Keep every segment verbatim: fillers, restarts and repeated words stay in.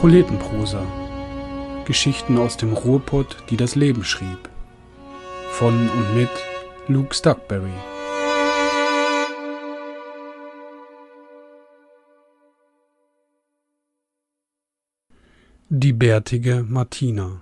Proletenprosa. Geschichten aus dem Ruhrpott, die das Leben schrieb. Von und mit Luke Stuckberry. Die bärtige Martina.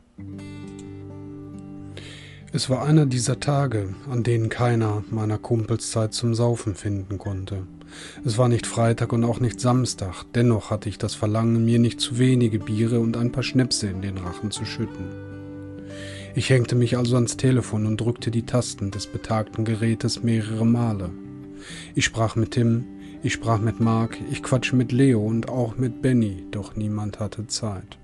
Es war einer dieser Tage, an denen keiner meiner Kumpels Zeit zum Saufen finden konnte. Es war nicht Freitag und auch nicht Samstag, dennoch hatte ich das Verlangen, mir nicht zu wenige Biere und ein paar Schnäpse in den Rachen zu schütten. Ich hängte mich also ans Telefon und drückte die Tasten des betagten Gerätes mehrere Male. Ich sprach mit Tim, ich sprach mit Mark, ich quatschte mit Leo und auch mit Benny, doch niemand hatte Zeit.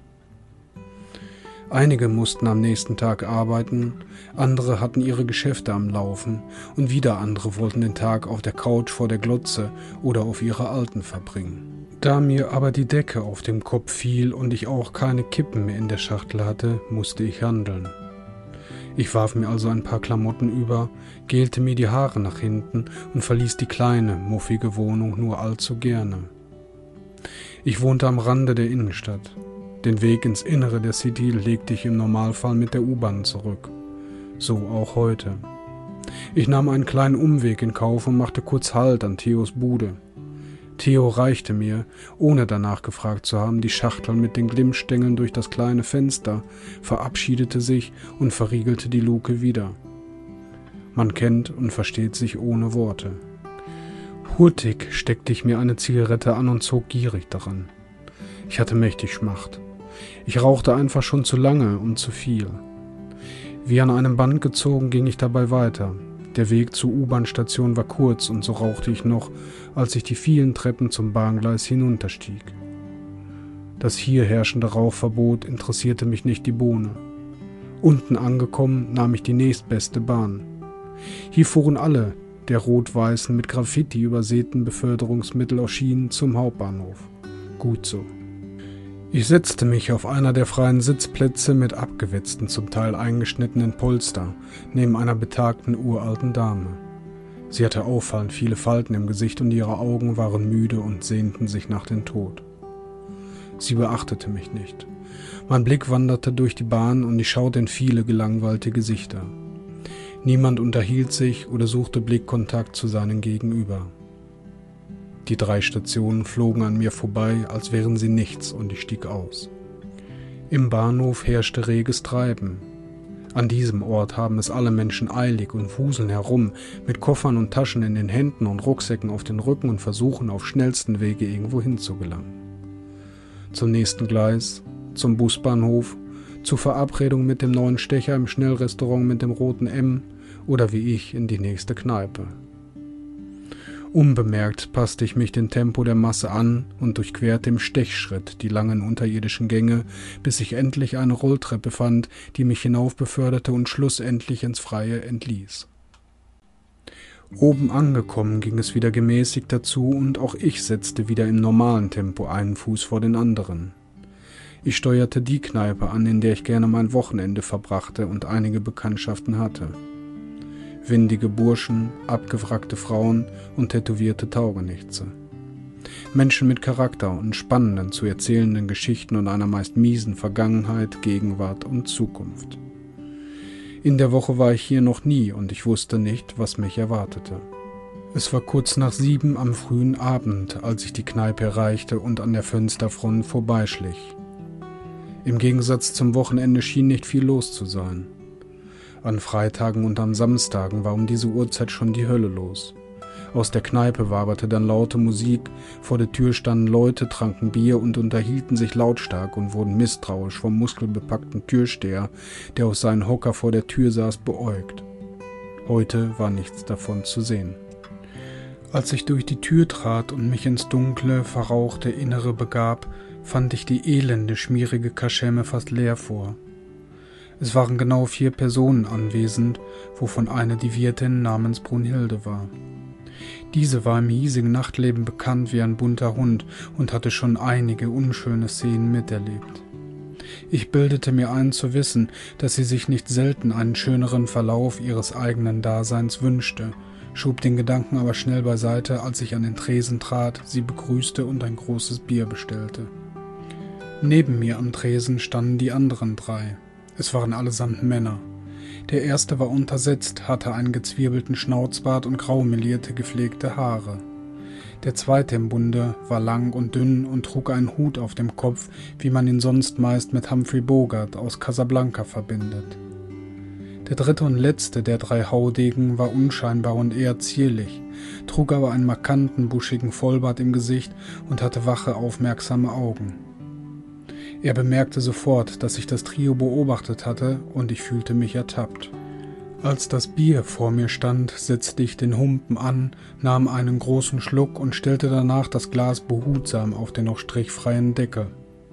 Einige mussten am nächsten Tag arbeiten, andere hatten ihre Geschäfte am Laufen und wieder andere wollten den Tag auf der Couch vor der Glotze oder auf ihrer Alten verbringen. Da mir aber die Decke auf dem Kopf fiel und ich auch keine Kippen mehr in der Schachtel hatte, musste ich handeln. Ich warf mir also ein paar Klamotten über, gelte mir die Haare nach hinten und verließ die kleine, muffige Wohnung nur allzu gerne. Ich wohnte am Rande der Innenstadt. Den Weg ins Innere der City legte ich im Normalfall mit der U-Bahn zurück. So auch heute. Ich nahm einen kleinen Umweg in Kauf und machte kurz Halt an Theos Bude. Theo reichte mir, ohne danach gefragt zu haben, die Schachtel mit den Glimmstängeln durch das kleine Fenster, verabschiedete sich und verriegelte die Luke wieder. Man kennt und versteht sich ohne Worte. Hurtig steckte ich mir eine Zigarette an und zog gierig daran. Ich hatte mächtig Schmacht. Ich rauchte einfach schon zu lange und zu viel. Wie an einem Band gezogen ging ich dabei weiter. Der Weg zur U-Bahn-Station war kurz und so rauchte ich noch, als ich die vielen Treppen zum Bahngleis hinunterstieg. Das hier herrschende Rauchverbot interessierte mich nicht die Bohne. Unten angekommen nahm ich die nächstbeste Bahn. Hier fuhren alle der rot-weißen mit Graffiti übersäten Beförderungsmittel aus Schienen zum Hauptbahnhof. Gut so. Ich setzte mich auf einer der freien Sitzplätze mit abgewetzten, zum Teil eingeschnittenen Polster, neben einer betagten uralten Dame. Sie hatte auffallend viele Falten im Gesicht und ihre Augen waren müde und sehnten sich nach dem Tod. Sie beachtete mich nicht. Mein Blick wanderte durch die Bahn und ich schaute in viele gelangweilte Gesichter. Niemand unterhielt sich oder suchte Blickkontakt zu seinem Gegenüber. Die drei Stationen flogen an mir vorbei, als wären sie nichts, und ich stieg aus. Im Bahnhof herrschte reges Treiben. An diesem Ort haben es alle Menschen eilig und wuseln herum, mit Koffern und Taschen in den Händen und Rucksäcken auf den Rücken und versuchen auf schnellsten Wege irgendwo hinzugelangen. Zum nächsten Gleis, zum Busbahnhof, zur Verabredung mit dem neuen Stecher im Schnellrestaurant mit dem roten M oder wie ich in die nächste Kneipe. Unbemerkt passte ich mich dem Tempo der Masse an und durchquerte im Stechschritt die langen unterirdischen Gänge, bis ich endlich eine Rolltreppe fand, die mich hinauf beförderte und schlussendlich ins Freie entließ. Oben angekommen ging es wieder gemäßigt dazu und auch ich setzte wieder im normalen Tempo einen Fuß vor den anderen. Ich steuerte die Kneipe an, in der ich gerne mein Wochenende verbrachte und einige Bekanntschaften hatte. Windige Burschen, abgewrackte Frauen und tätowierte Taugenichtse. Menschen mit Charakter und spannenden, zu erzählenden Geschichten und einer meist miesen Vergangenheit, Gegenwart und Zukunft. In der Woche war ich hier noch nie und ich wusste nicht, was mich erwartete. Es war kurz nach sieben am frühen Abend, als ich die Kneipe erreichte und an der Fensterfront vorbeischlich. Im Gegensatz zum Wochenende schien nicht viel los zu sein. An Freitagen und an Samstagen war um diese Uhrzeit schon die Hölle los. Aus der Kneipe waberte dann laute Musik, vor der Tür standen Leute, tranken Bier und unterhielten sich lautstark und wurden misstrauisch vom muskelbepackten Türsteher, der auf seinen Hocker vor der Tür saß, beäugt. Heute war nichts davon zu sehen. Als ich durch die Tür trat und mich ins dunkle, verrauchte Innere begab, fand ich die elende, schmierige Kaschemme fast leer vor. Es waren genau vier Personen anwesend, wovon eine die Wirtin namens Brunhilde war. Diese war im hiesigen Nachtleben bekannt wie ein bunter Hund und hatte schon einige unschöne Szenen miterlebt. Ich bildete mir ein zu wissen, dass sie sich nicht selten einen schöneren Verlauf ihres eigenen Daseins wünschte, schob den Gedanken aber schnell beiseite, als ich an den Tresen trat, sie begrüßte und ein großes Bier bestellte. Neben mir am Tresen standen die anderen drei. Es waren allesamt Männer. Der erste war untersetzt, hatte einen gezwirbelten Schnauzbart und grau melierte, gepflegte Haare. Der zweite im Bunde war lang und dünn und trug einen Hut auf dem Kopf, wie man ihn sonst meist mit Humphrey Bogart aus Casablanca verbindet. Der dritte und letzte der drei Haudegen war unscheinbar und eher zierlich, trug aber einen markanten, buschigen Vollbart im Gesicht und hatte wache, aufmerksame Augen. Er bemerkte sofort, dass ich das Trio beobachtet hatte, und ich fühlte mich ertappt. Als das Bier vor mir stand, setzte ich den Humpen an, nahm einen großen Schluck und stellte danach das Glas behutsam auf den noch strichfreien Deckel.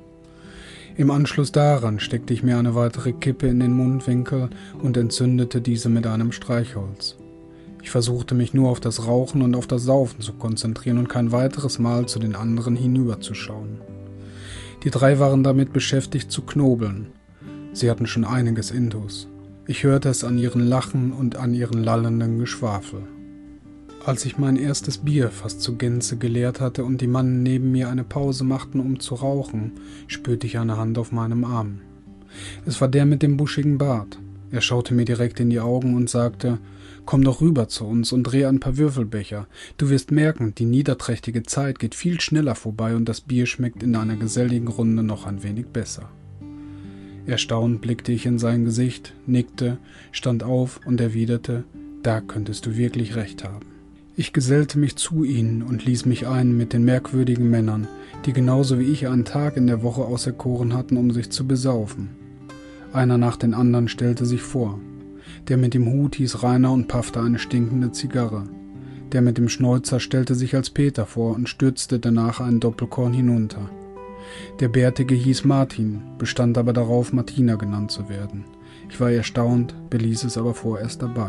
Im Anschluss daran steckte ich mir eine weitere Kippe in den Mundwinkel und entzündete diese mit einem Streichholz. Ich versuchte mich nur auf das Rauchen und auf das Saufen zu konzentrieren und kein weiteres Mal zu den anderen hinüberzuschauen. Die drei waren damit beschäftigt zu knobeln. Sie hatten schon einiges intus. Ich hörte es an ihren Lachen und an ihren lallenden Geschwafel. Als ich mein erstes Bier fast zur Gänze geleert hatte und die Mannen neben mir eine Pause machten, um zu rauchen, spürte ich eine Hand auf meinem Arm. Es war der mit dem buschigen Bart. Er schaute mir direkt in die Augen und sagte: »Komm doch rüber zu uns und dreh ein paar Würfelbecher. Du wirst merken, die niederträchtige Zeit geht viel schneller vorbei und das Bier schmeckt in einer geselligen Runde noch ein wenig besser.« Erstaunt blickte ich in sein Gesicht, nickte, stand auf und erwiderte: »Da könntest du wirklich recht haben.« Ich gesellte mich zu ihnen und ließ mich ein mit den merkwürdigen Männern, die genauso wie ich einen Tag in der Woche auserkoren hatten, um sich zu besaufen. Einer nach den anderen stellte sich vor. Der mit dem Hut hieß Rainer und paffte eine stinkende Zigarre. Der mit dem Schnäuzer stellte sich als Peter vor und stürzte danach einen Doppelkorn hinunter. Der Bärtige hieß Martin, bestand aber darauf, Martina genannt zu werden. Ich war erstaunt, beließ es aber vorerst dabei.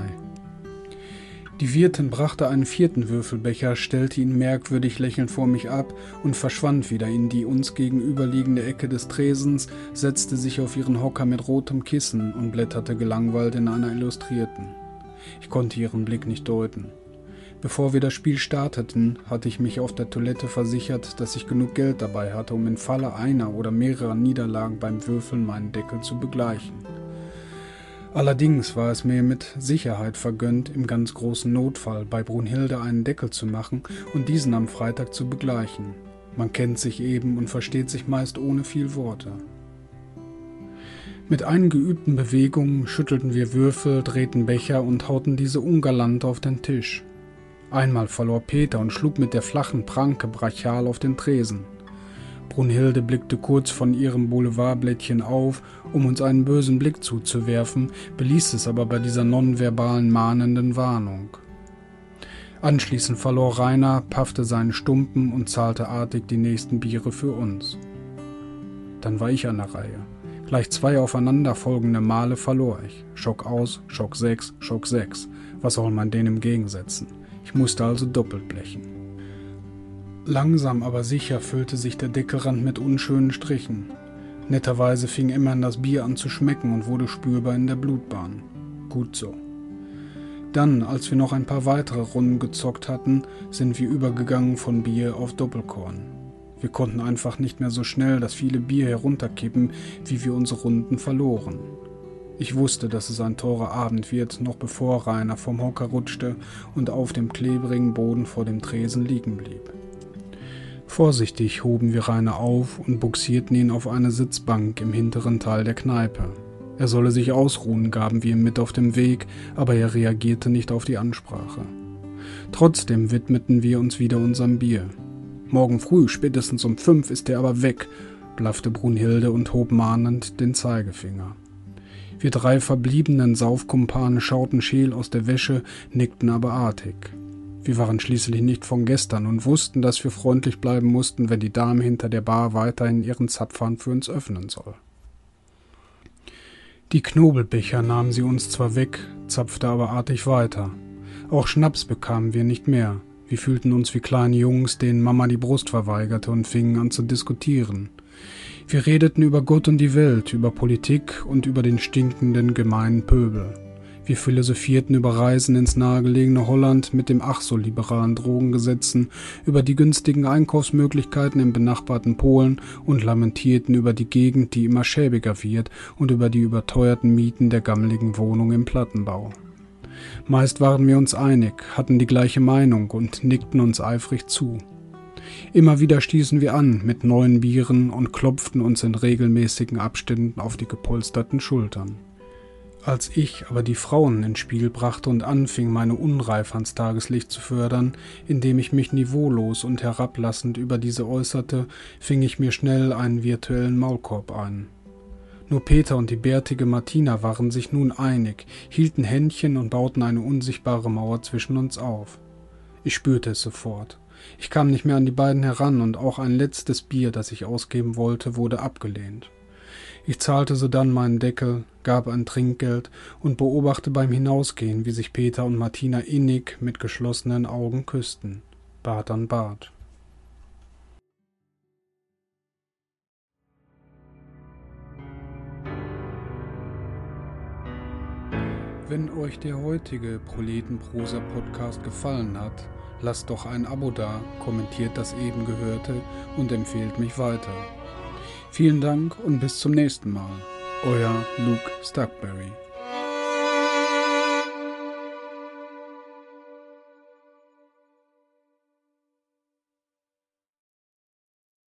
Die Wirtin brachte einen vierten Würfelbecher, stellte ihn merkwürdig lächelnd vor mich ab und verschwand wieder in die uns gegenüberliegende Ecke des Tresens, setzte sich auf ihren Hocker mit rotem Kissen und blätterte gelangweilt in einer Illustrierten. Ich konnte ihren Blick nicht deuten. Bevor wir das Spiel starteten, hatte ich mich auf der Toilette versichert, dass ich genug Geld dabei hatte, um im Falle einer oder mehrerer Niederlagen beim Würfeln meinen Deckel zu begleichen. Allerdings war es mir mit Sicherheit vergönnt, im ganz großen Notfall bei Brunhilde einen Deckel zu machen und diesen am Freitag zu begleichen. Man kennt sich eben und versteht sich meist ohne viel Worte. Mit eingeübten Bewegungen schüttelten wir Würfel, drehten Becher und hauten diese ungalant auf den Tisch. Einmal verlor Peter und schlug mit der flachen Pranke brachial auf den Tresen. Brunhilde blickte kurz von ihrem Boulevardblättchen auf, um uns einen bösen Blick zuzuwerfen, beließ es aber bei dieser nonverbalen mahnenden Warnung. Anschließend verlor Rainer, paffte seinen Stumpen und zahlte artig die nächsten Biere für uns. Dann war ich an der Reihe. Gleich zwei aufeinanderfolgende Male verlor ich. Schock aus, Schock sechs, Schock sechs. Was soll man dem entgegensetzen? Ich musste also doppelt blechen. Langsam aber sicher füllte sich der Deckelrand mit unschönen Strichen. Netterweise fing immerhin das Bier an zu schmecken und wurde spürbar in der Blutbahn. Gut so. Dann, als wir noch ein paar weitere Runden gezockt hatten, sind wir übergegangen von Bier auf Doppelkorn. Wir konnten einfach nicht mehr so schnell das viele Bier herunterkippen, wie wir unsere Runden verloren. Ich wusste, dass es ein teurer Abend wird, noch bevor Rainer vom Hocker rutschte und auf dem klebrigen Boden vor dem Tresen liegen blieb. Vorsichtig hoben wir Rainer auf und buxierten ihn auf eine Sitzbank im hinteren Teil der Kneipe. Er solle sich ausruhen, gaben wir ihm mit auf dem Weg, aber er reagierte nicht auf die Ansprache. Trotzdem widmeten wir uns wieder unserem Bier. »Morgen früh, spätestens um fünf, ist er aber weg«, blaffte Brunhilde und hob mahnend den Zeigefinger. Wir drei verbliebenen Saufkumpane schauten scheel aus der Wäsche, nickten aber artig. Wir waren schließlich nicht von gestern und wussten, dass wir freundlich bleiben mussten, wenn die Dame hinter der Bar weiterhin ihren Zapfhahn für uns öffnen soll. Die Knobelbecher nahmen sie uns zwar weg, zapfte aber artig weiter. Auch Schnaps bekamen wir nicht mehr. Wir fühlten uns wie kleine Jungs, denen Mama die Brust verweigerte, und fingen an zu diskutieren. Wir redeten über Gott und die Welt, über Politik und über den stinkenden, gemeinen Pöbel. Wir philosophierten über Reisen ins nahegelegene Holland mit dem ach so liberalen Drogengesetzen, über die günstigen Einkaufsmöglichkeiten im benachbarten Polen und lamentierten über die Gegend, die immer schäbiger wird, und über die überteuerten Mieten der gammeligen Wohnung im Plattenbau. Meist waren wir uns einig, hatten die gleiche Meinung und nickten uns eifrig zu. Immer wieder stießen wir an mit neuen Bieren und klopften uns in regelmäßigen Abständen auf die gepolsterten Schultern. Als ich aber die Frauen ins Spiel brachte und anfing, meine Unreife ans Tageslicht zu fördern, indem ich mich niveaulos und herablassend über diese äußerte, fing ich mir schnell einen virtuellen Maulkorb ein. Nur Peter und die bärtige Martina waren sich nun einig, hielten Händchen und bauten eine unsichtbare Mauer zwischen uns auf. Ich spürte es sofort. Ich kam nicht mehr an die beiden heran und auch ein letztes Bier, das ich ausgeben wollte, wurde abgelehnt. Ich zahlte sodann meinen Deckel, gab ein Trinkgeld und beobachtete beim Hinausgehen, wie sich Peter und Martina innig mit geschlossenen Augen küssten, Bart an Bart. Wenn euch der heutige Proletenprosa-Podcast gefallen hat, lasst doch ein Abo da, kommentiert das eben Gehörte und empfehlt mich weiter. Vielen Dank und bis zum nächsten Mal. Euer Luke Stuckberry.